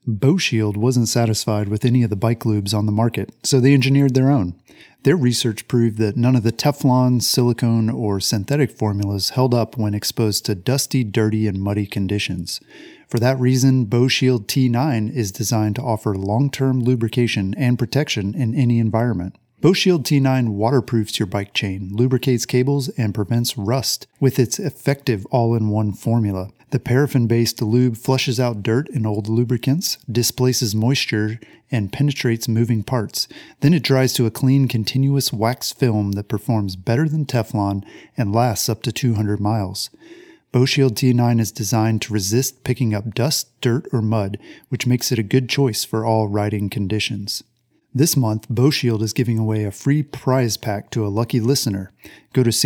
BoShield wasn't satisfied with any of the bike lubes on the market, so they engineered their own. Their research proved that none of the Teflon, silicone, or synthetic formulas held up when exposed to dusty, dirty, and muddy conditions. For that reason, BoShield T9 is designed to offer long-term lubrication and protection in any environment. BoShield T9 waterproofs your bike chain, lubricates cables, and prevents rust with its effective all-in-one formula. The paraffin-based lube flushes out dirt and old lubricants, displaces moisture, and penetrates moving parts. Then it dries to a clean, continuous wax film that performs better than Teflon and lasts up to 200 miles. BoShield T9 is designed to resist picking up dust, dirt, or mud, which makes it a good choice for all riding conditions. This month, BoShield is giving away a free prize pack to a lucky listener. Go to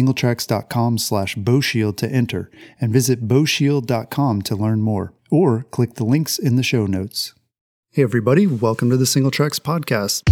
singletracks.com/BoShield to enter and visit BoShield.com to learn more, or click the links in the show notes. Hey everybody, welcome to the Single Tracks podcast.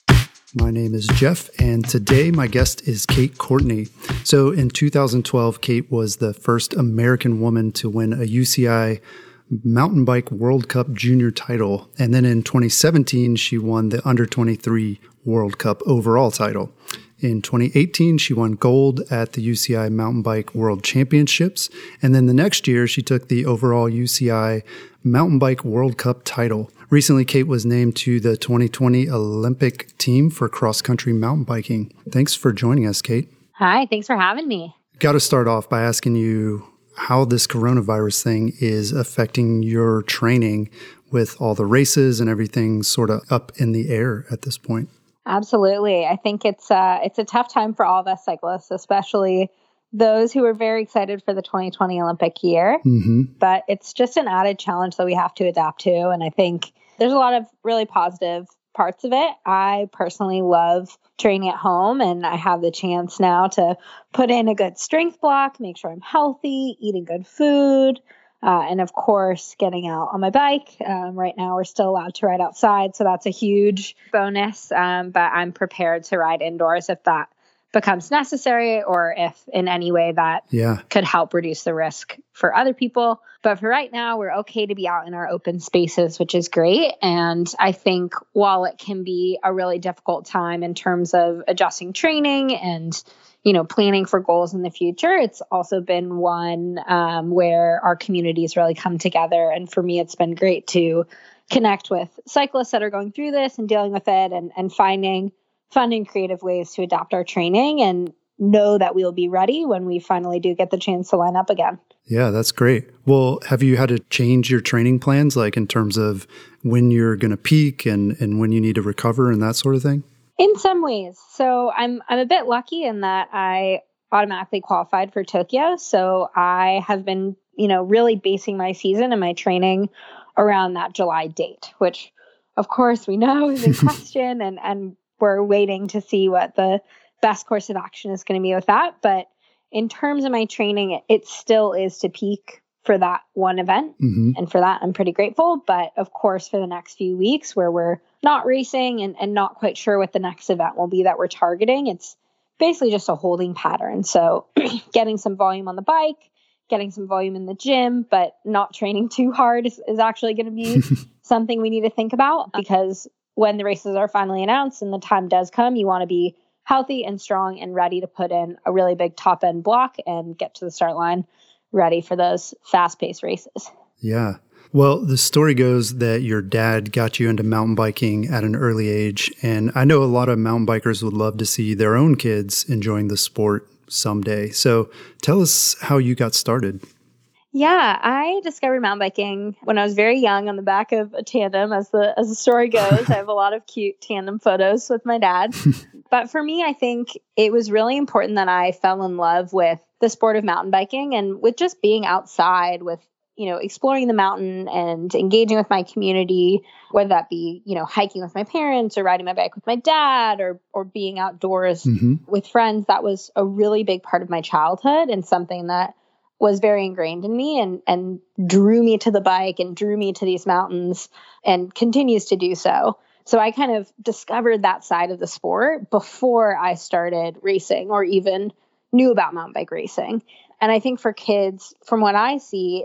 My name is Jeff, and today my guest is Kate Courtney. So in 2012, Kate was the first American woman to win a UCI Mountain Bike World Cup Junior title. And then in 2017, she won the Under-23 World Cup overall title. In 2018, she won gold at the UCI Mountain Bike World Championships. And then the next year, she took the overall UCI Mountain Bike World Cup title. Recently, Kate was named to the 2020 Olympic team for cross-country mountain biking. Thanks for joining us, Kate. Hi, thanks for having me. Got to start off by asking you how this coronavirus thing is affecting your training with all the races and everything sort of up in the air at this point. Absolutely. I think it's a tough time for all of us cyclists, especially those who are very excited for the 2020 Olympic year. Mm-hmm. But it's just an added challenge that we have to adapt to. And I think there's a lot of really positive parts of it. I personally love training at home, and I have the chance now to put in a good strength block, make sure I'm healthy, eating good food, and of course, getting out on my bike. Right now, we're still allowed to ride outside, so that's a huge bonus, but I'm prepared to ride indoors if that becomes necessary, or if in any way that could help reduce the risk for other people. But for right now, we're okay to be out in our open spaces, which is great. And I think while it can be a really difficult time in terms of adjusting training and, planning for goals in the future, it's also been one where our communities really come together. And for me, it's been great to connect with cyclists that are going through this and dealing with it and finding fun and creative ways to adapt our training and know that we'll be ready when we finally do get the chance to line up again. Yeah, that's great. Well, have you had to change your training plans, like in terms of when you're going to peak and when you need to recover and that sort of thing? In some ways. So I'm a bit lucky in that I automatically qualified for Tokyo. So I have been, really basing my season and my training around that July date, which of course we know is in question and we're waiting to see what the best course of action is going to be with that. But in terms of my training, it still is to peak for that one event. Mm-hmm. And for that, I'm pretty grateful. But of course, for the next few weeks where we're not racing and not quite sure what the next event will be that we're targeting, it's basically just a holding pattern. So getting some volume on the bike, getting some volume in the gym, but not training too hard is actually going to be something we need to think about, because when the races are finally announced and the time does come, you want to be healthy and strong and ready to put in a really big top end block and get to the start line ready for those fast paced races. Yeah. Well, the story goes that your dad got you into mountain biking at an early age. And I know a lot of mountain bikers would love to see their own kids enjoying the sport someday. So tell us how you got started. Yeah, I discovered mountain biking when I was very young on the back of a tandem, as the story goes. I have a lot of cute tandem photos with my dad. But for me, I think it was really important that I fell in love with the sport of mountain biking and with just being outside with, exploring the mountain and engaging with my community, whether that be, hiking with my parents or riding my bike with my dad or being outdoors with friends. That was a really big part of my childhood and something that was very ingrained in me and drew me to the bike and drew me to these mountains and continues to do so. So I kind of discovered that side of the sport before I started racing or even knew about mountain bike racing. And I think for kids, from what I see, it's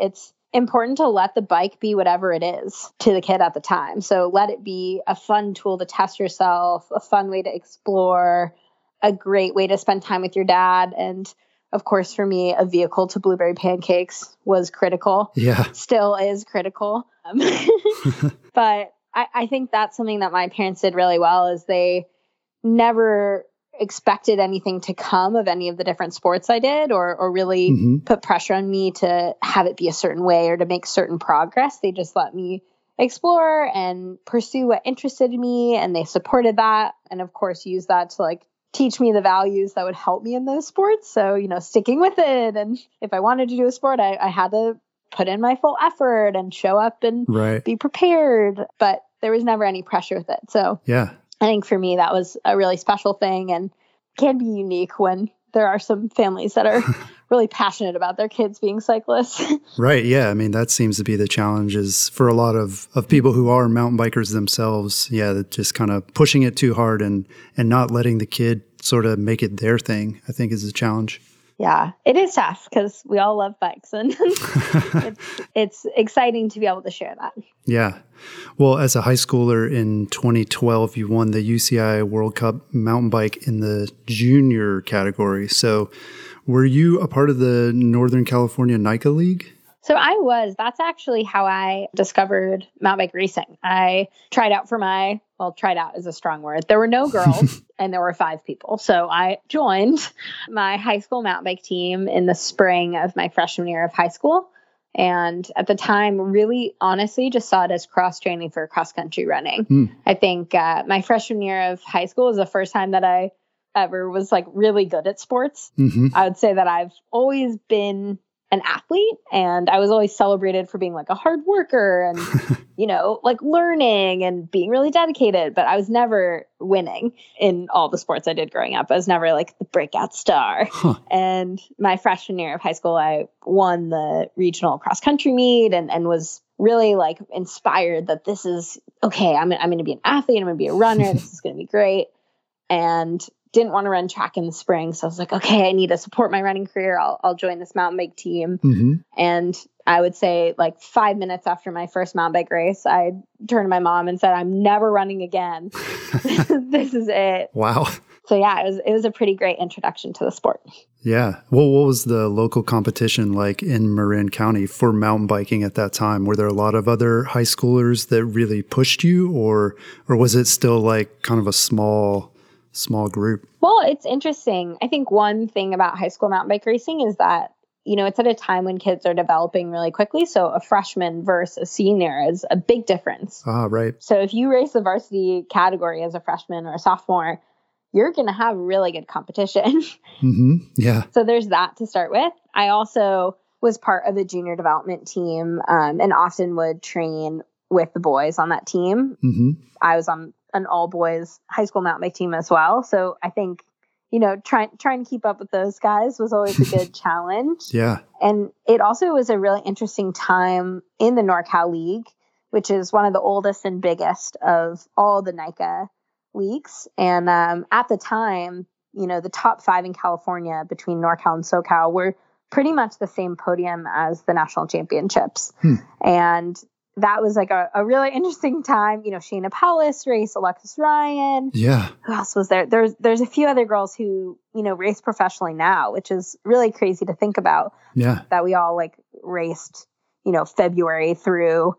important to let the bike be whatever it is to the kid at the time. So let it be a fun tool to test yourself, a fun way to explore, a great way to spend time with your dad. And of course, for me, a vehicle to blueberry pancakes was critical. Yeah. Still is critical. But I think that's something that my parents did really well, is they never expected anything to come of any of the different sports I did, or really put pressure on me to have it be a certain way or to make certain progress. They just let me explore and pursue what interested me, and they supported that. And of course, use that to like teach me the values that would help me in those sports. So, sticking with it. And if I wanted to do a sport, I had to put in my full effort and show up and be prepared. But there was never any pressure with it. So yeah, I think for me, that was a really special thing, and can be unique when there are some families that are really passionate about their kids being cyclists. Right. Yeah. I mean, that seems to be the challenges for a lot of people who are mountain bikers themselves. Yeah. That just kind of pushing it too hard and not letting the kid sort of make it their thing, I think is a challenge. Yeah, it is tough because we all love bikes, and it's exciting to be able to share that. Yeah. Well, as a high schooler in 2012, you won the UCI World Cup mountain bike in the junior category. So were you a part of the Northern California NICA League? So I was. That's actually how I discovered mountain bike racing. I tried out tried out is a strong word. There were no girls and there were 5 people. So I joined my high school mountain bike team in the spring of my freshman year of high school. And at the time, really honestly, just saw it as cross training for cross country running. I think my freshman year of high school was the first time that I ever was like really good at sports. I would say that I've always been an athlete, and I was always celebrated for being like a hard worker and, like learning and being really dedicated, but I was never winning in all the sports I did growing up. I was never like the breakout star. And my freshman year of high school, I won the regional cross country meet and was really like inspired that this is okay. I'm going to be an athlete. I'm going to be a runner. This is going to be great. And didn't want to run track in the spring. So I was like, okay, I need to support my running career. I'll join this mountain bike team. And I would say like 5 minutes after my first mountain bike race, I turned to my mom and said, I'm never running again. This is it. Wow. So yeah, it was a pretty great introduction to the sport. Yeah. Well, what was the local competition like in Marin County for mountain biking at that time? Were there a lot of other high schoolers that really pushed you, or was it still like kind of a small group? Well, it's interesting. I think one thing about high school mountain bike racing is that, it's at a time when kids are developing really quickly. So a freshman versus a senior is a big difference. Ah, right. So if you race the varsity category as a freshman or a sophomore, you're going to have really good competition. Yeah. So there's that to start with. I also was part of the junior development team and often would train with the boys on that team. I was on an all boys high school mountain bike team as well. So I think, trying to keep up with those guys was always a good challenge. Yeah. And it also was a really interesting time in the NorCal League, which is one of the oldest and biggest of all the NICA leagues. And at the time, the top 5 in California between NorCal and SoCal were pretty much the same podium as the national championships. And that was like a really interesting time. Shayna Pellis raced, Alexis Ryan. Yeah. Who else was there? There's a few other girls who, race professionally now, which is really crazy to think about. Yeah. That we all like raced, February through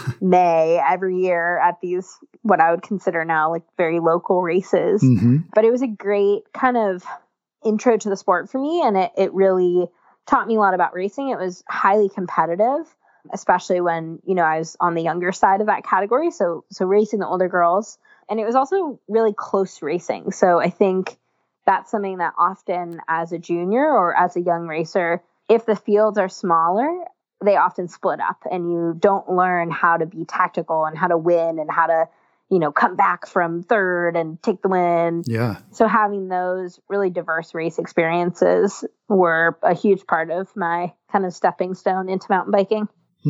May every year at these, what I would consider now like very local races. But it was a great kind of intro to the sport for me. And it really taught me a lot about racing. It was highly competitive, especially when, I was on the younger side of that category. So racing the older girls. And it was also really close racing. So I think that's something that often as a junior or as a young racer, if the fields are smaller, they often split up and you don't learn how to be tactical and how to win and how to, come back from third and take the win. Yeah. So having those really diverse race experiences were a huge part of my kind of stepping stone into mountain biking.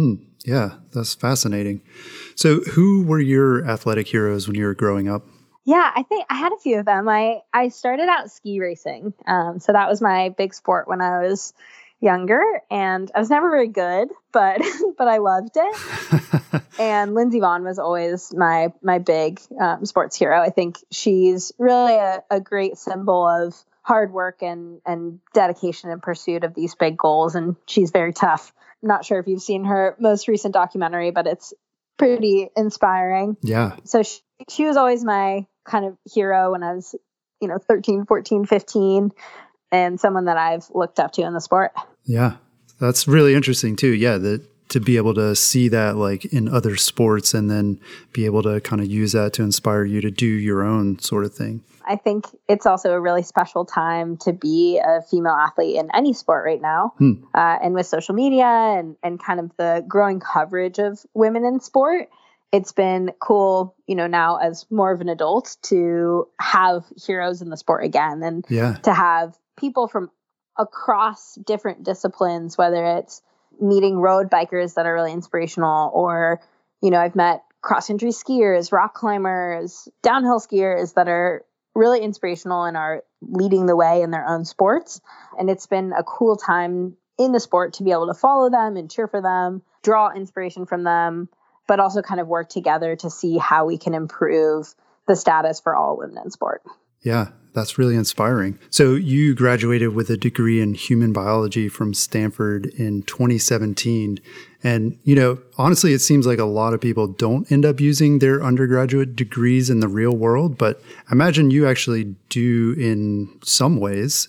Yeah, that's fascinating. So who were your athletic heroes when you were growing up? Yeah, I think I had a few of them. I started out ski racing. So that was my big sport when I was, younger, and I was never very good, but but I loved it. And Lindsey Vonn was always my big sports hero. I think she's really a great symbol of hard work and dedication in pursuit of these big goals, and she's very tough. I'm not sure if you've seen her most recent documentary, but it's pretty inspiring. Yeah. So she was always my kind of hero when I was, 13, 14, 15, and someone that I've looked up to in the sport. Yeah. That's really interesting too. Yeah. To be able to see that like in other sports and then be able to kind of use that to inspire you to do your own sort of thing. I think it's also a really special time to be a female athlete in any sport right now. And with social media and kind of the growing coverage of women in sport, it's been cool, now as more of an adult to have heroes in the sport again and to have people from across different disciplines, whether it's meeting road bikers that are really inspirational, or, I've met cross-country skiers, rock climbers, downhill skiers that are really inspirational and are leading the way in their own sports. And it's been a cool time in the sport to be able to follow them and cheer for them, draw inspiration from them, but also kind of work together to see how we can improve the status for all women in sport. Yeah, that's really inspiring. So you graduated with a degree in human biology from Stanford in 2017. And, honestly, it seems like a lot of people don't end up using their undergraduate degrees in the real world, but I imagine you actually do in some ways.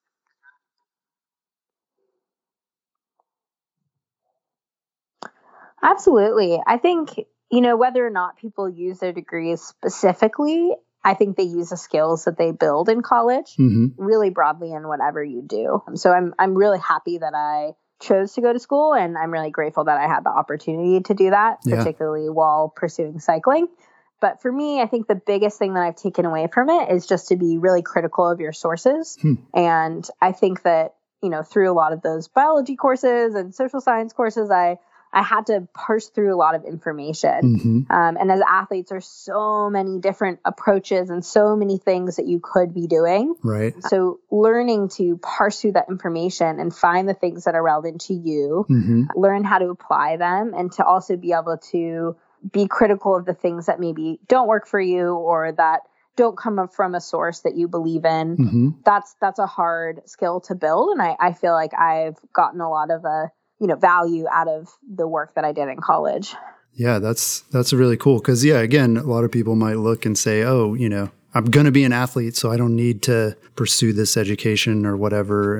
Absolutely. I think, whether or not people use their degrees specifically, I think they use the skills that they build in college really broadly in whatever you do. So I'm really happy that I chose to go to school, and I'm really grateful that I had the opportunity to do that, particularly while pursuing cycling. But for me, I think the biggest thing that I've taken away from it is just to be really critical of your sources. And I think that, through a lot of those biology courses and social science courses, I had to parse through a lot of information. And as athletes, there's so many different approaches and so many things that you could be doing. Right. So learning to parse through that information and find the things that are relevant to you, learn how to apply them, and to also be able to be critical of the things that maybe don't work for you or that don't come up from a source that you believe in. That's a hard skill to build. And I feel like I've gotten a lot of value out of the work that I did in college. Yeah, that's really cool. Because, again, a lot of people might look and say, oh, I'm going to be an athlete, so I don't need to pursue this education or whatever.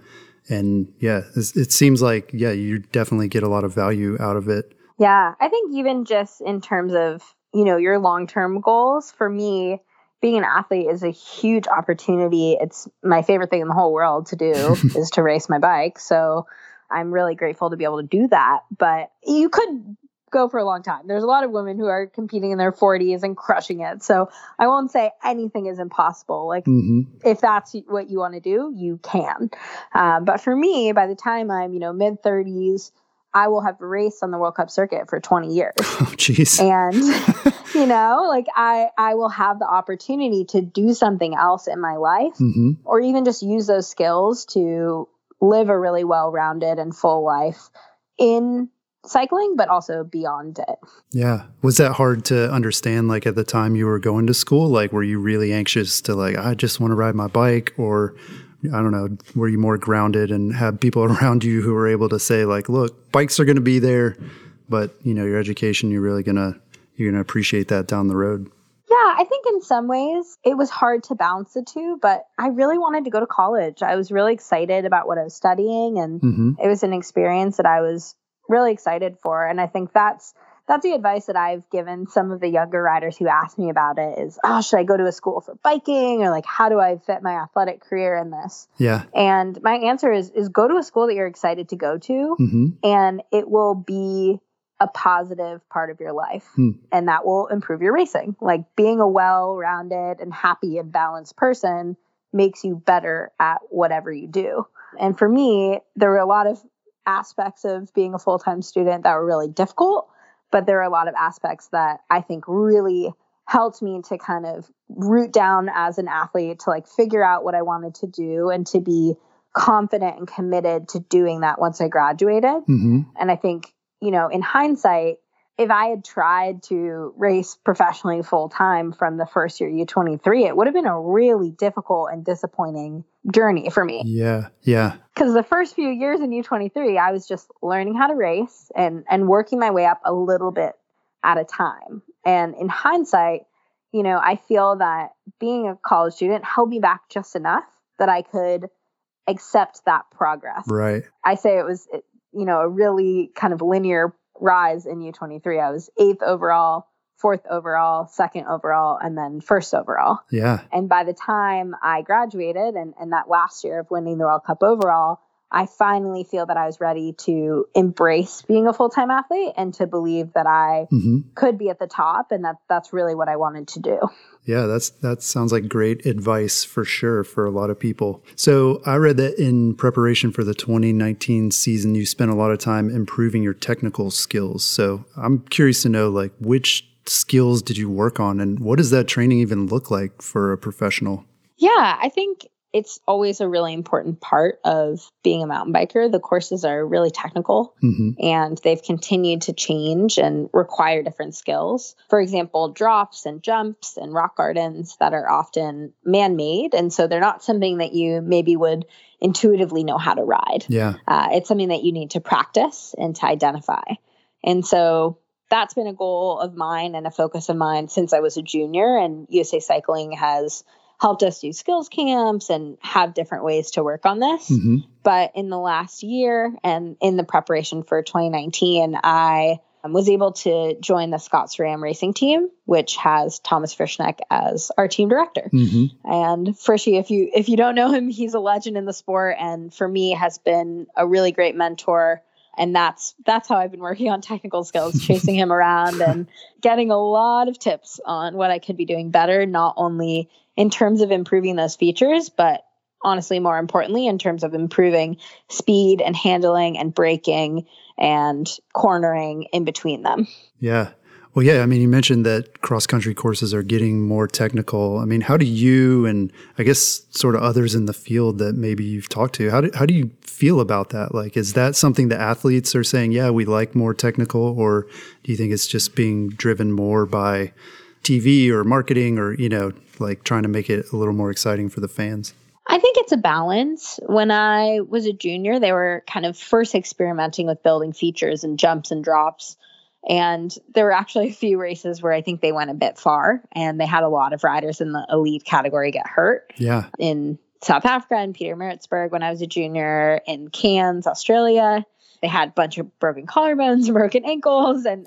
It seems like, you definitely get a lot of value out of it. Yeah, I think even just in terms of, your long-term goals, for me, being an athlete is a huge opportunity. It's my favorite thing in the whole world to do is to race my bike. So I'm really grateful to be able to do that. But you could go for a long time. There's a lot of women who are competing in their 40s and crushing it. So I won't say anything is impossible. Like if that's what you want to do, you can. But for me, by the time I'm, mid 30s, I will have raced on the World Cup circuit for 20 years. Oh, jeez. And, I will have the opportunity to do something else in my life or even just use those skills to live a really well-rounded and full life in cycling, but also beyond it. Yeah. Was that hard to understand, like at the time you were going to school? Like, were you really anxious to I just want to ride my bike? Or, I don't know, were you more grounded and have people around you who were able to say like, look, bikes are going to be there, but your education, you're going to appreciate that down the road? Yeah, I think in some ways it was hard to balance the two, but I really wanted to go to college. I was really excited about what I was studying, and it was an experience that I was really excited for. And I think that's the advice that I've given some of the younger riders who ask me about it is, should I go to a school for biking, or like, how do I fit my athletic career in this? Yeah. And my answer is go to a school that you're excited to go to, and it will be a positive part of your life, and that will improve your racing. Like being a well-rounded and happy and balanced person makes you better at whatever you do. And for me, there were a lot of aspects of being a full-time student that were really difficult, but there are a lot of aspects that I think really helped me to kind of root down as an athlete, to like figure out what I wanted to do and to be confident and committed to doing that once I graduated. Mm-hmm. And I think, in hindsight, if I had tried to race professionally full time from the first year U23, it would have been a really difficult and disappointing journey for me. Yeah. Yeah. Because the first few years in U23, I was just learning how to race and working my way up a little bit at a time. And in hindsight, I feel that being a college student held me back just enough that I could accept that progress. Right. I say it was, a really kind of linear rise in U23. I was 8th overall, 4th overall, 2nd overall, and then 1st overall. Yeah. And by the time I graduated and that last year of winning the World Cup overall, I finally feel that I was ready to embrace being a full-time athlete and to believe that I could be at the top, and that's really what I wanted to do. Yeah, that sounds like great advice for sure for a lot of people. So I read that in preparation for the 2019 season, you spent a lot of time improving your technical skills. So I'm curious to know, which skills did you work on, and what does that training even look like for a professional? Yeah, I think it's always a really important part of being a mountain biker. The courses are really technical and they've continued to change and require different skills. For example, drops and jumps and rock gardens that are often man-made. And so they're not something that you maybe would intuitively know how to ride. Yeah. It's something that you need to practice and to identify. And so that's been a goal of mine and a focus of mine since I was a junior, and USA Cycling has helped us do skills camps and have different ways to work on this. But in the last year and in the preparation for 2019, I was able to join the Scott SRAM racing team, which has Thomas Frischneck as our team director. And Frishy, if you don't know him, he's a legend in the sport, and for me has been a really great mentor. And that's how I've been working on technical skills, chasing him around and getting a lot of tips on what I could be doing better, not only in terms of improving those features, but honestly, more importantly, in terms of improving speed and handling and braking and cornering in between them. Yeah. Well, yeah, you mentioned that cross-country courses are getting more technical. How do you, and I guess sort of others in the field that maybe you've talked to, how do you feel about that? Is that something the athletes are saying, yeah, we like more technical, or do you think it's just being driven more by TV or marketing or, trying to make it a little more exciting for the fans? I think it's a balance. When I was a junior, they were kind of first experimenting with building features and jumps and drops. And there were actually a few races where I think they went a bit far, and they had a lot of riders in the elite category get hurt. Yeah. In South Africa and Peter Maritzburg when I was a junior, in Cairns, Australia, they had a bunch of broken collarbones and broken ankles and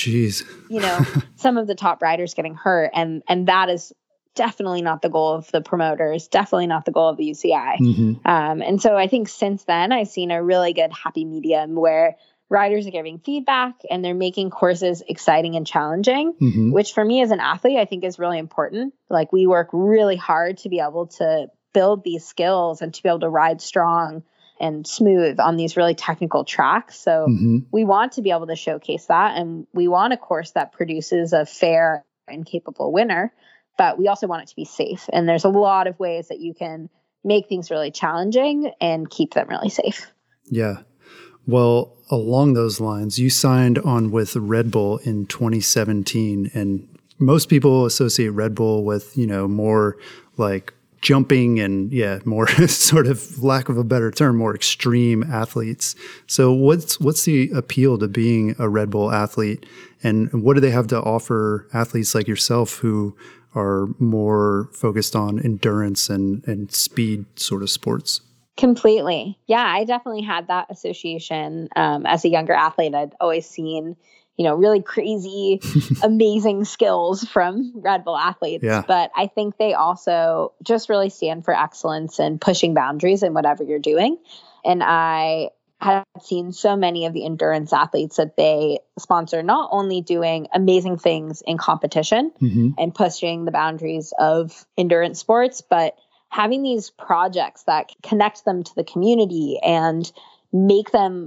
some of the top riders getting hurt. And that is definitely not the goal of the promoters, definitely not the goal of the UCI. And so I think since then I've seen a really good happy medium where riders are giving feedback and they're making courses exciting and challenging, which for me as an athlete, I think is really important. We work really hard to be able to build these skills and to be able to ride strong and smooth on these really technical tracks. So we want to be able to showcase that, and we want a course that produces a fair and capable winner, but we also want it to be safe. And there's a lot of ways that you can make things really challenging and keep them really safe. Yeah. Well, along those lines, you signed on with Red Bull in 2017, and most people associate Red Bull with, more jumping and more sort of, lack of a better term, more extreme athletes. So what's the appeal to being a Red Bull athlete, and what do they have to offer athletes like yourself who are more focused on endurance and speed sort of sports? Completely. Yeah, I definitely had that association. As a younger athlete, I'd always seen, really crazy, amazing skills from Red Bull athletes. Yeah. But I think they also just really stand for excellence and pushing boundaries in whatever you're doing. And I had seen so many of the endurance athletes that they sponsor not only doing amazing things in competition and pushing the boundaries of endurance sports, but having these projects that connect them to the community and make them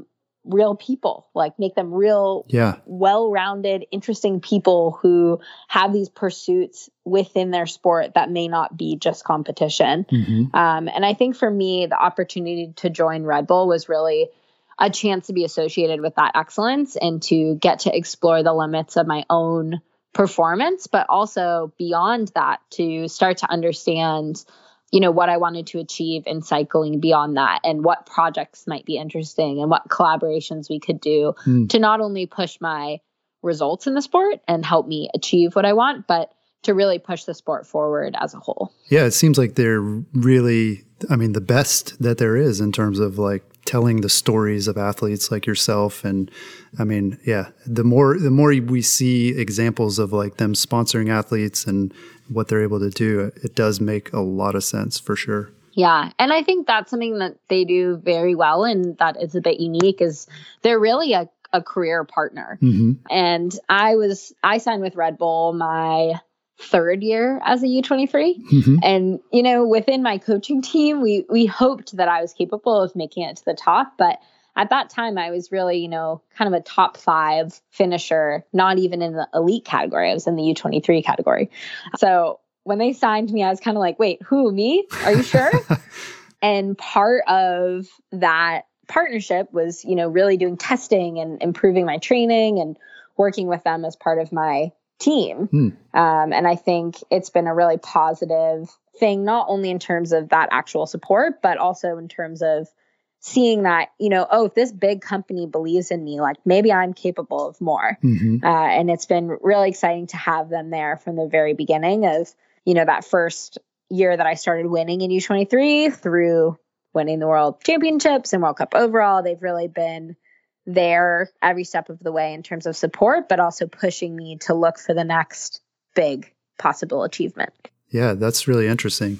real people, like make them real, well-rounded, interesting people who have these pursuits within their sport that may not be just competition. And I think for me, the opportunity to join Red Bull was really a chance to be associated with that excellence and to get to explore the limits of my own performance, but also beyond that, to start to understand, what I wanted to achieve in cycling beyond that, and what projects might be interesting and what collaborations we could do to not only push my results in the sport and help me achieve what I want, but to really push the sport forward as a whole. Yeah, it seems like they're really, the best that there is in terms of like telling the stories of athletes like yourself. And the more we see examples of like them sponsoring athletes and what they're able to do, it does make a lot of sense for sure. Yeah. And I think that's something that they do very well, and that is a bit unique, is they're really a career partner. And I signed with Red Bull my third year as a U23. And, within my coaching team, we hoped that I was capable of making it to the top. But at that time, I was really, kind of a top 5 finisher, not even in the elite category. I was in the U23 category. So when they signed me, I was kind of like, wait, who, me? Are you sure? And part of that partnership was, really doing testing and improving my training and working with them as part of my team. And I think it's been a really positive thing, not only in terms of that actual support, but also in terms of seeing that, if this big company believes in me, like maybe I'm capable of more. And it's been really exciting to have them there from the very beginning of, that first year that I started winning in U23 through winning the World Championships and World Cup overall. They've really been there every step of the way in terms of support, but also pushing me to look for the next big possible achievement. Yeah, that's really interesting.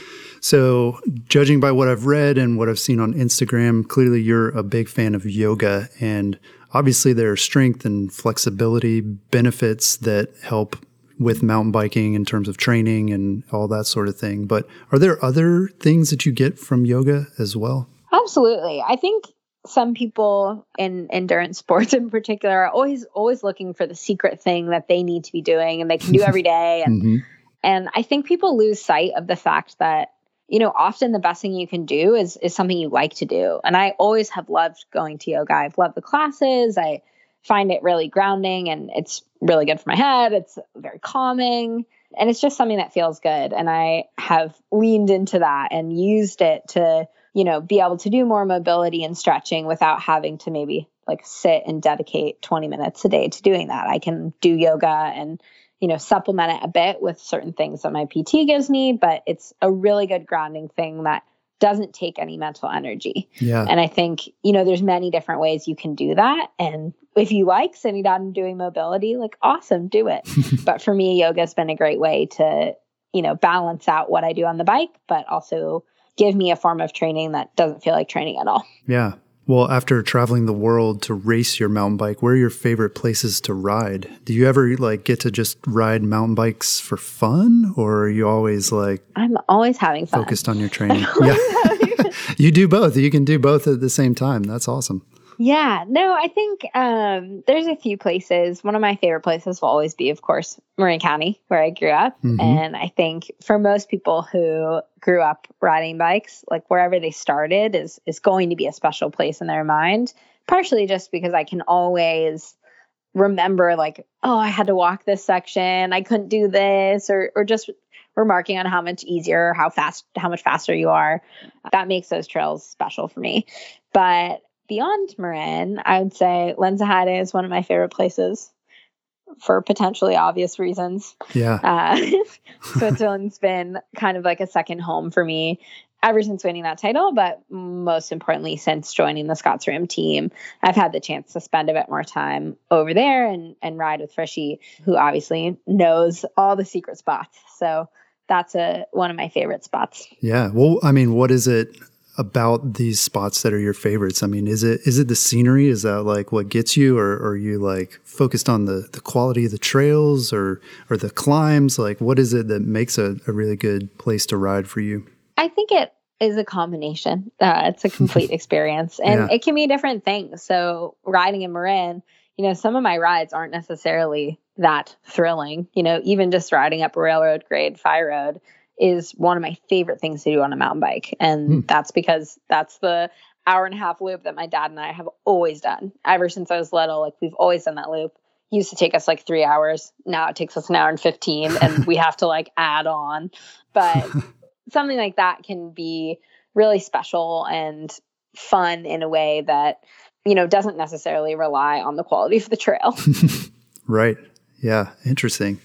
So judging by what I've read and what I've seen on Instagram, clearly you're a big fan of yoga, and obviously there are strength and flexibility benefits that help with mountain biking in terms of training and all that sort of thing. But are there other things that you get from yoga as well? Absolutely. I think some people in endurance sports in particular are always looking for the secret thing that they need to be doing and they can do every day. And and I think people lose sight of the fact that, often the best thing you can do is something you like to do. And I always have loved going to yoga. I've loved the classes. I find it really grounding, and it's really good for my head. It's very calming, and it's just something that feels good. And I have leaned into that and used it to be able to do more mobility and stretching without having to maybe like sit and dedicate 20 minutes a day to doing that. I can do yoga and, supplement it a bit with certain things that my PT gives me, but it's a really good grounding thing that doesn't take any mental energy. Yeah. And I think, there's many different ways you can do that. And if you like sitting down and doing mobility, like awesome, do it. But for me, yoga has been a great way to, balance out what I do on the bike, but also give me a form of training that doesn't feel like training at all. Yeah. Well, after traveling the world to race your mountain bike, where are your favorite places to ride? Do you ever get to just ride mountain bikes for fun, or are you always I'm always having fun. Focused on your training? Yeah. You do both. You can do both at the same time. That's awesome. Yeah, no, I think there's a few places. One of my favorite places will always be, of course, Marin County, where I grew up. And I think for most people who grew up riding bikes, like wherever they started is going to be a special place in their mind, partially just because I can always remember I had to walk this section. I couldn't do this, or just remarking on how much easier, how much faster you are. That makes those trails special for me. But beyond Marin, I would say Lenzerheide is one of my favorite places for potentially obvious reasons. Yeah. Switzerland's been kind of like a second home for me ever since winning that title, but most importantly, since joining the Scots-Ram team, I've had the chance to spend a bit more time over there and ride with Frischi, who obviously knows all the secret spots. So that's one of my favorite spots. Yeah. Well, what is it about these spots that are your favorites? Is it the scenery? Is that what gets you, or are you focused on the quality of the trails or the climbs? What is it that makes a really good place to ride for you? I think is a combination. It's a complete experience, and it can be different things. So riding in Marin, some of my rides aren't necessarily that thrilling. Even just riding up a railroad grade fire road is one of my favorite things to do on a mountain bike. And that's because that's the hour-and-a-half loop that my dad and I have always done ever since I was little. Like, we've always done that loop. It used to take us like 3 hours. Now it takes us an hour and 15, and we have to like add on. But something like that can be really special and fun in a way that, doesn't necessarily rely on the quality of the trail. Right. Yeah. Interesting.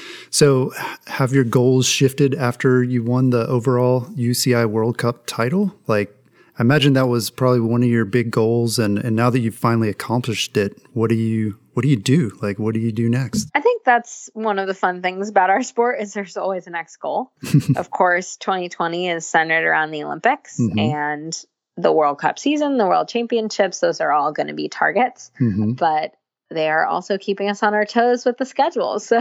So have your goals shifted after you won the overall UCI World Cup title? Like, I imagine that was probably one of your big goals. And now that you've finally accomplished it, what do you do? Like, what do you do next? I think that's one of the fun things about our sport is there's always a next goal. Of course, 2020 is centered around the Olympics and the World Cup season, the World Championships. Those are all going to be targets, but they are also keeping us on our toes with the schedule. So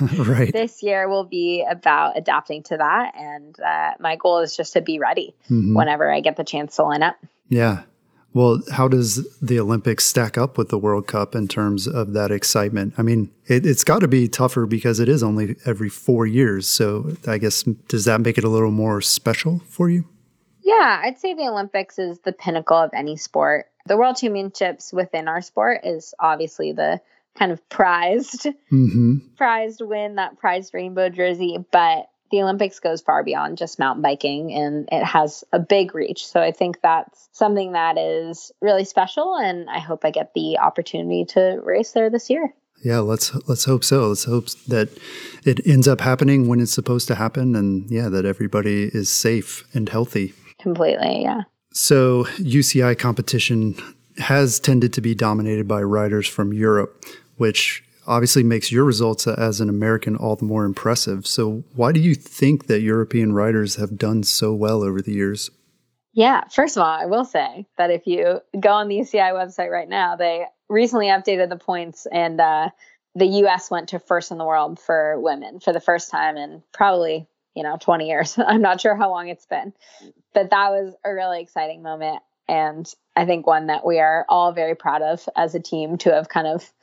This year will be about adapting to that. And my goal is just to be ready whenever I get the chance to line up. Yeah. Well, how does the Olympics stack up with the World Cup in terms of that excitement? I mean, it's got to be tougher because it is only every 4 years. So I guess, does that make it a little more special for you? Yeah, I'd say the Olympics is the pinnacle of any sport. The World Championships within our sport is obviously the kind of prized win, that prized rainbow jersey. But the Olympics goes far beyond just mountain biking, and it has a big reach. So I think that's something that is really special, and I hope I get the opportunity to race there this year. Yeah, let's hope so. Let's hope that it ends up happening when it's supposed to happen, and that everybody is safe and healthy. Completely, yeah. So UCI competition has tended to be dominated by riders from Europe, which obviously makes your results as an American all the more impressive. So why do you think that European riders have done so well over the years? Yeah, first of all, I will say that if you go on the UCI website right now, they recently updated the points, and the U.S. went to first in the world for women for the first time in probably 20 years. I'm not sure how long it's been, but that was a really exciting moment. And I think one that we are all very proud of as a team to have kind of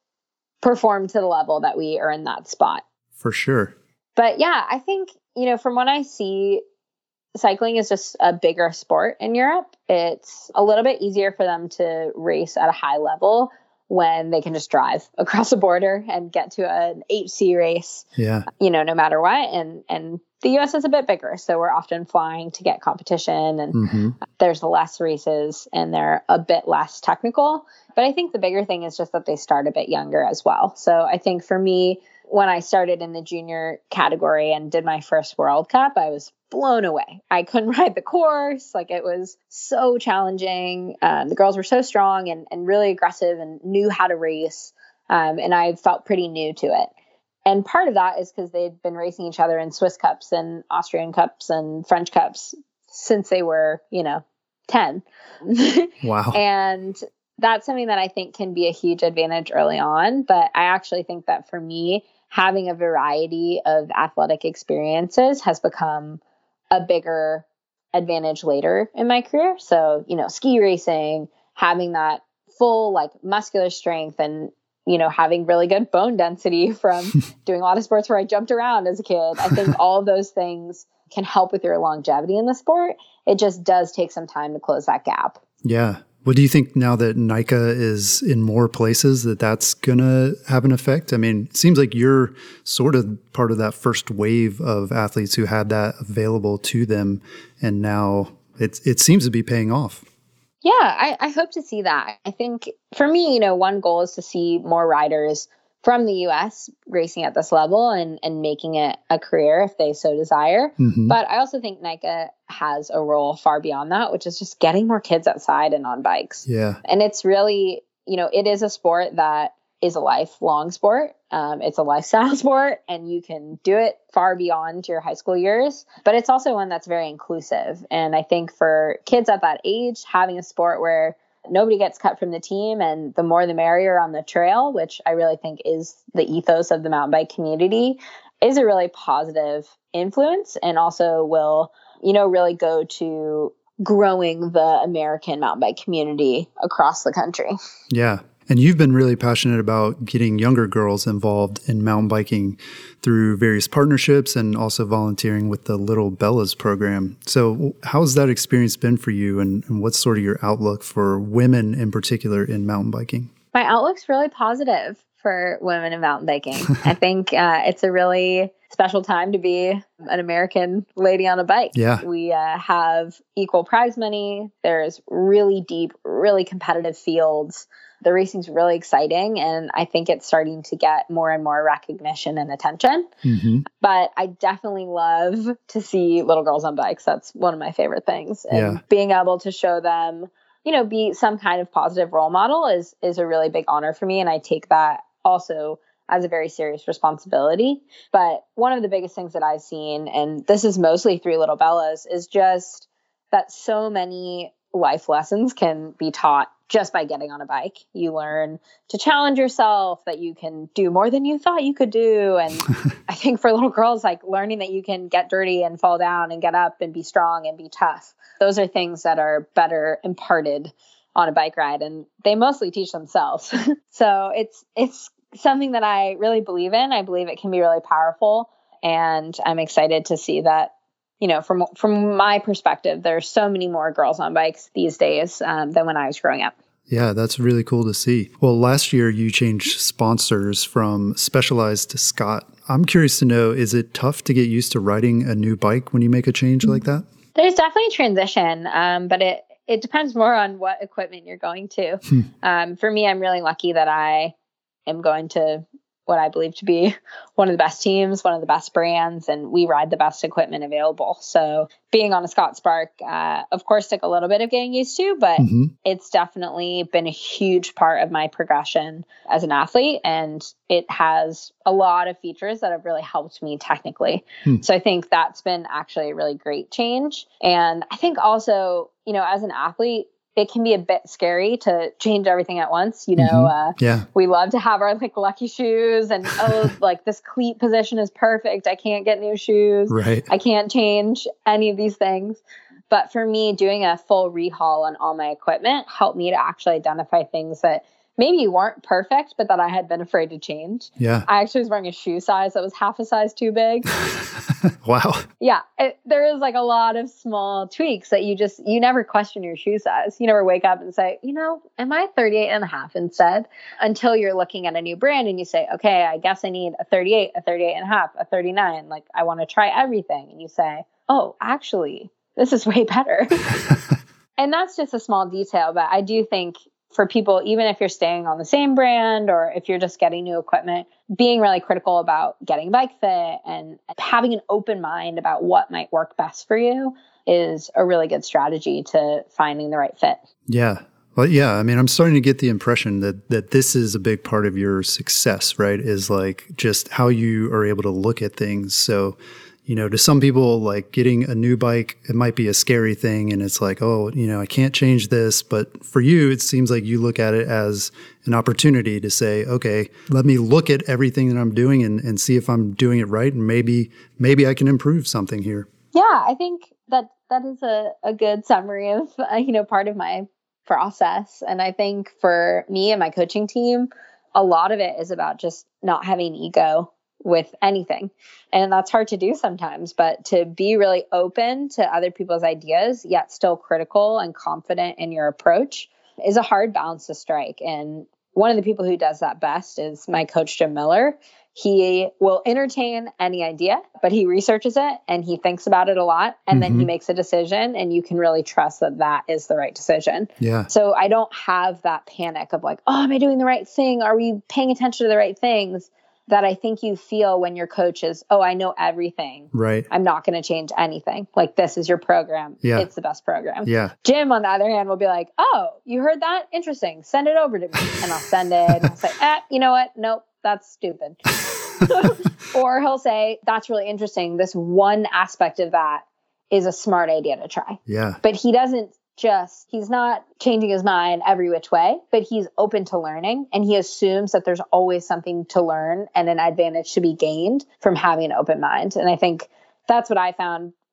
performed to the level that we are in that spot. For sure. But yeah, I think, from what I see, cycling is just a bigger sport in Europe. It's a little bit easier for them to race at a high level when they can just drive across the border and get to an HC race, no matter what. And the US is a bit bigger, so we're often flying to get competition, and there's less races and they're a bit less technical. But I think the bigger thing is just that they start a bit younger as well. So I think for me, when I started in the junior category and did my first World Cup, I was blown away. I couldn't ride the course. Like, it was so challenging. The girls were so strong and really aggressive and knew how to race. And I felt pretty new to it. And part of that is because they'd been racing each other in Swiss Cups and Austrian Cups and French Cups since they were, 10. Wow. And that's something that I think can be a huge advantage early on. But I actually think that for me, having a variety of athletic experiences has become a bigger advantage later in my career. So, ski racing, having that full muscular strength and, having really good bone density from doing a lot of sports where I jumped around as a kid. I think all of those things can help with your longevity in the sport. It just does take some time to close that gap. Yeah. Well, do you think now that NICA is in more places that's going to have an effect? I mean, it seems like you're sort of part of that first wave of athletes who had that available to them, and now it seems to be paying off. Yeah, I hope to see that. I think for me, one goal is to see more riders from the U.S. racing at this level and making it a career if they so desire. But I also think NICA has a role far beyond that, which is just getting more kids outside and on bikes. Yeah. And it's really, it is a sport that is a lifelong sport. It's a lifestyle sport, and you can do it far beyond your high school years. But it's also one that's very inclusive. And I think for kids at that age, having a sport where nobody gets cut from the team, and the more the merrier on the trail, which I really think is the ethos of the mountain bike community, is a really positive influence, and also will really go to growing the American mountain bike community across the country. Yeah. And you've been really passionate about getting younger girls involved in mountain biking through various partnerships and also volunteering with the Little Bellas program. So how's that experience been for you, and what's sort of your outlook for women in particular in mountain biking? My outlook's really positive for women in mountain biking. I think it's a really special time to be an American lady on a bike. Yeah. We have equal prize money. There's really deep, really competitive fields. The racing's really exciting, and I think it's starting to get more and more recognition and attention. Mm-hmm. But I definitely love to see little girls on bikes. That's one of my favorite things. And being able to show them, be some kind of positive role model is a really big honor for me. And I take that also as a very serious responsibility. But one of the biggest things that I've seen, and this is mostly through Little Bellas, is just that so many life lessons can be taught just by getting on a bike. You learn to challenge yourself, that you can do more than you thought you could do. And I think for little girls, like learning that you can get dirty and fall down and get up and be strong and be tough. Those are things that are better imparted on a bike ride, and they mostly teach themselves. So it's something that I really believe in. I believe it can be really powerful, and I'm excited to see that, from my perspective, there's so many more girls on bikes these days than when I was growing up. Yeah, that's really cool to see. Well, last year you changed sponsors from Specialized to Scott. I'm curious to know, is it tough to get used to riding a new bike when you make a change like that? There's definitely transition, but it depends more on what equipment you're going to. For me, I'm really lucky that I am going to what I believe to be one of the best teams, one of the best brands, and we ride the best equipment available. So being on a Scott Spark, of course, took a little bit of getting used to, but it's definitely been a huge part of my progression as an athlete. And it has a lot of features that have really helped me technically. So I think that's been actually a really great change. And I think also, as an athlete, it can be a bit scary to change everything at once. We love to have our lucky shoes and, this cleat position is perfect. I can't get new shoes. Right. I can't change any of these things. But for me, doing a full rehaul on all my equipment helped me to actually identify things that maybe weren't perfect, but that I had been afraid to change. Yeah. I actually was wearing a shoe size that was half a size too big. Wow. Yeah. There is a lot of small tweaks that you never question your shoe size. You never wake up and say, am I 38 and a half instead? Until you're looking at a new brand and you say, okay, I guess I need a 38, a 38 and a half, a 39. I want to try everything. And you say, oh, actually, this is way better. And that's just a small detail, but I do think for people, even if you're staying on the same brand or if you're just getting new equipment, being really critical about getting bike fit and having an open mind about what might work best for you is a really good strategy to finding the right fit. Yeah. Well, yeah. I mean, I'm starting to get the impression that this is a big part of your success, right? Is just how you are able to look at things. So, to some people, getting a new bike, it might be a scary thing. And it's I can't change this. But for you, it seems like you look at it as an opportunity to say, okay, let me look at everything that I'm doing and see if I'm doing it right. And maybe I can improve something here. Yeah, I think that is a good summary of, part of my process. And I think for me and my coaching team, a lot of it is about just not having ego with anything. And that's hard to do sometimes, but to be really open to other people's ideas, yet still critical and confident in your approach is a hard balance to strike. And one of the people who does that best is my coach, Jim Miller. He will entertain any idea, but he researches it and he thinks about it a lot. And then he makes a decision, and you can really trust that that is the right decision. Yeah. So I don't have that panic of am I doing the right thing? Are we paying attention to the right things? That I think you feel when your coach is, oh, I know everything. Right. I'm not going to change anything. This is your program. Yeah. It's the best program. Yeah. Jim, on the other hand, will be like, oh, you heard that? Interesting. Send it over to me. And I'll send it. And I'll say, you know what? Nope, that's stupid. Or he'll say, that's really interesting. This one aspect of that is a smart idea to try. Yeah. But he doesn't he's not changing his mind every which way, but he's open to learning, and he assumes that there's always something to learn and an advantage to be gained from having an open mind. And I think that's what I found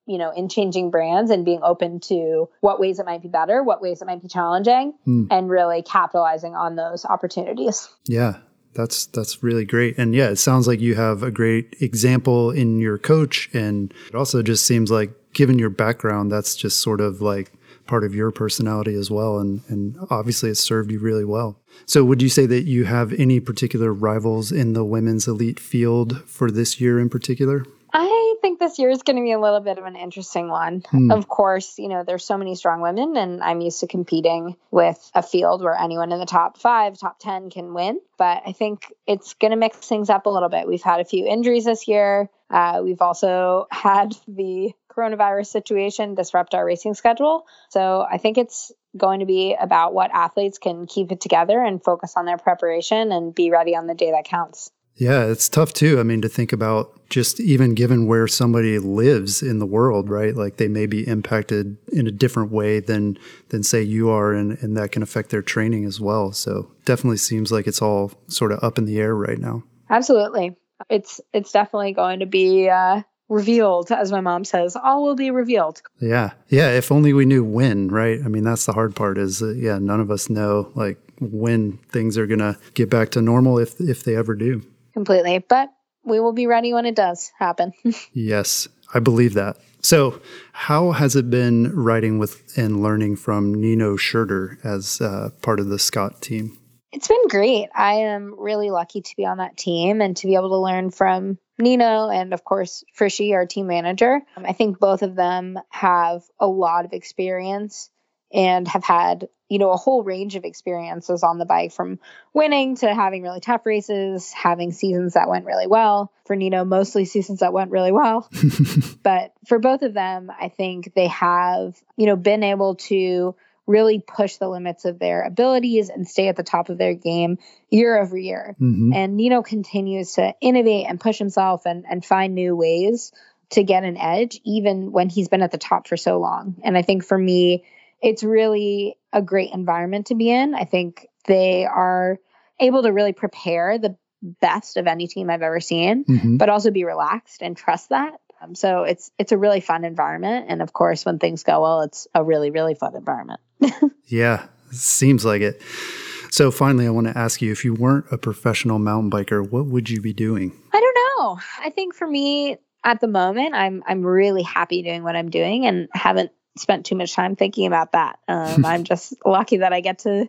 in changing brands and being open to what ways it might be better, what ways it might be challenging, and really capitalizing on those opportunities. Yeah. That's really great. And yeah, it sounds like you have a great example in your coach. And it also just seems like, given your background, that's just sort of like part of your personality as well. And obviously it's served you really well. So would you say that you have any particular rivals in the women's elite field for this year in particular? I think this year is going to be a little bit of an interesting one. Of course, there's so many strong women, and I'm used to competing with a field where anyone in the top 5, top 10 can win. But I think it's going to mix things up a little bit. We've had a few injuries this year. We've also had the coronavirus situation disrupt our racing schedule. So I think it's going to be about what athletes can keep it together and focus on their preparation and be ready on the day that counts. Yeah, it's tough too. I mean, to think about just even given where somebody lives in the world, right? Like they may be impacted in a different way than say you are, and that can affect their training as well. So definitely seems like it's all sort of up in the air right now. Absolutely. It's definitely going to be revealed, as my mom says. All will be revealed. Yeah. Yeah. If only we knew when, right? I mean, that's the hard part is, none of us know like when things are going to get back to normal if they ever do. Completely. But we will be ready when it does happen. Yes, I believe that. So how has it been riding with and learning from Nino Schurter as part of the Scott team? It's been great. I am really lucky to be on that team and to be able to learn from Nino and, of course, Frischi, our team manager. I think both of them have a lot of experience and have had, a whole range of experiences on the bike, from winning to having really tough races, having seasons that went really well. For Nino, mostly seasons that went really well. But for both of them, I think they have, been able to really push the limits of their abilities and stay at the top of their game year over year. Mm-hmm. And Nino continues to innovate and push himself and find new ways to get an edge, even when he's been at the top for so long. And I think for me, it's really a great environment to be in. I think they are able to really prepare the best of any team I've ever seen, but also be relaxed and trust that. So it's a really fun environment. And of course, when things go well, it's a really, really fun environment. Yeah, seems like it. So finally, I want to ask you, if you weren't a professional mountain biker, what would you be doing? I don't know. I think for me at the moment, I'm really happy doing what I'm doing and haven't spent too much time thinking about that. I'm just lucky that I get to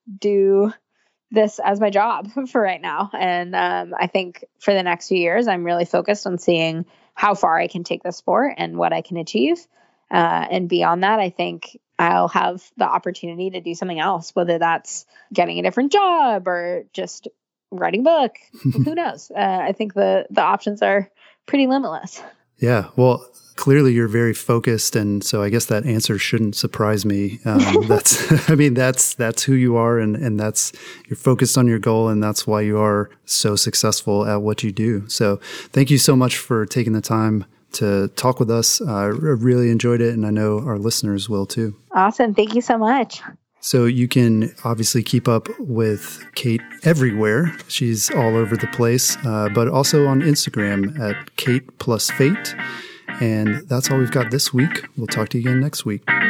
do this as my job for right now. And I think for the next few years, I'm really focused on seeing how far I can take the sport and what I can achieve. And beyond that, I think I'll have the opportunity to do something else, whether that's getting a different job or just writing a book. Who knows? I think the options are pretty limitless. Yeah. Well, clearly you're very focused. And so I guess that answer shouldn't surprise me. That's who you are. And you're focused on your goal. And that's why you are so successful at what you do. So thank you so much for taking the time to talk with us. I really enjoyed it. And I know our listeners will too. Awesome. Thank you so much. So you can obviously keep up with Kate everywhere. She's all over the place, but also on Instagram at Kate plus Fate. And that's all we've got this week. We'll talk to you again next week.